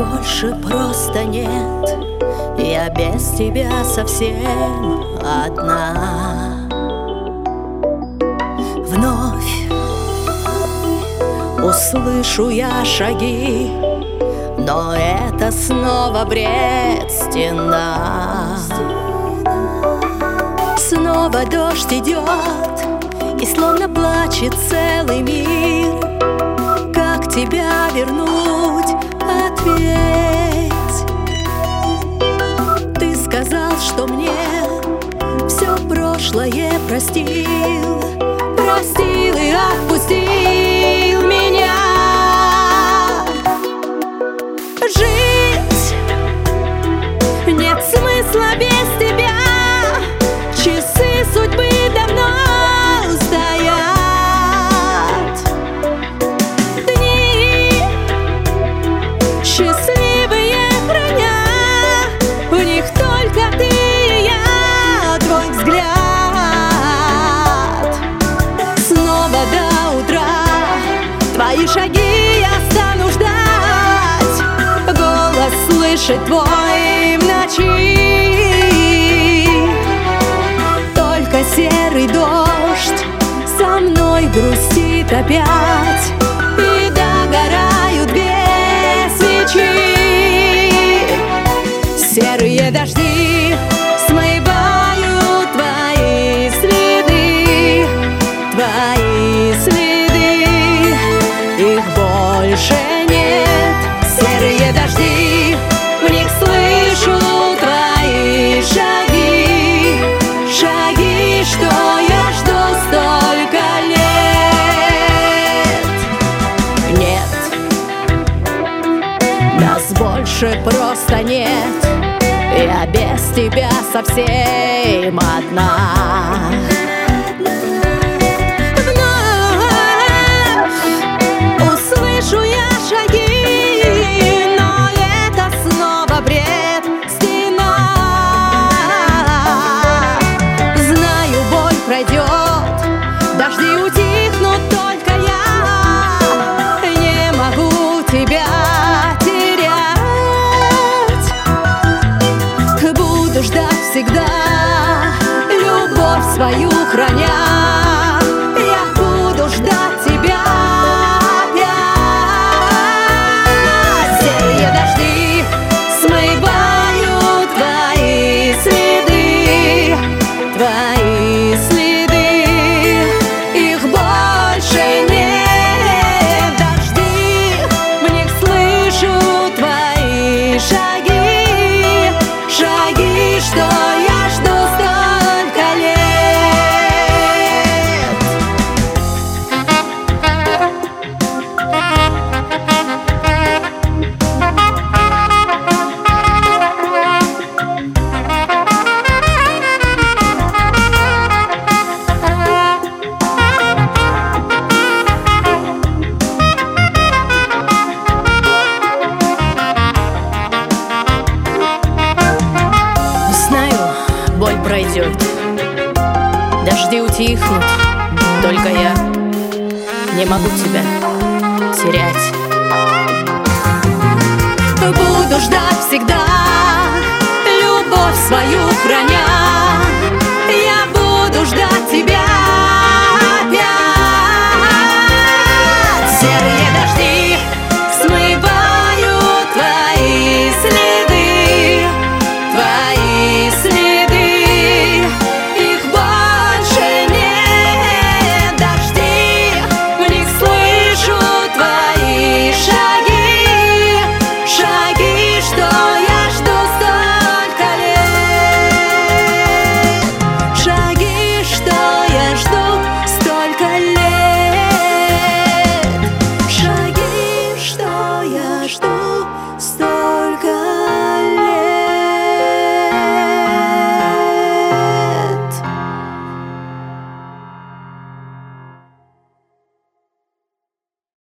больше просто нет. Я без тебя совсем одна. Вновь услышу я шаги, но это снова бред, стена. Снова дождь идет, и словно плачет целый мир. Как тебя вернуть? Ответь. Ты сказал, что мне все прошлое простил, простил и отпустил меня. Жить нет смысла без тебя. Часы судьбы давно стоят. Дни счастливые храня, в них только ты и я, твой взгляд. Снова до утра твои шаги я стану ждать, голос слышать твой в ночи. Только серый дождь со мной грустит опять, и догорают две свечи. Серые дожди смывают твои следы, твои следы, их больше нет. Серые дожди, в них слышу твои шаги, шаги, что я жду столько лет. Нет, нас больше просто нет. Я без тебя совсем одна. Вновь услышу я шаги, но это снова бред, стена. Знаю, боль пройдет, дожди утихнут, только я не могу тебя терять. Буду ждать всегда, любовь свою храня. Я буду ждать тебя опять. Серые дожди смывают твои следы, твои следы, их больше нет. Дожди, в них слышу твои шаги, шаги, что я жду столько лет. Знаю, боль пройдет, дожди утихнут, только я не могу тебя терять. Буду ждать всегда, любовь свою храня. Я буду ждать тебя опять. Серые дожди смывают твои следы, твои следы, их больше нет. Дожди, в них слышу твои шаги, шаги, что я жду столько лет. Шаги, что я жду столько лет. Шаги, что я жду столько лет.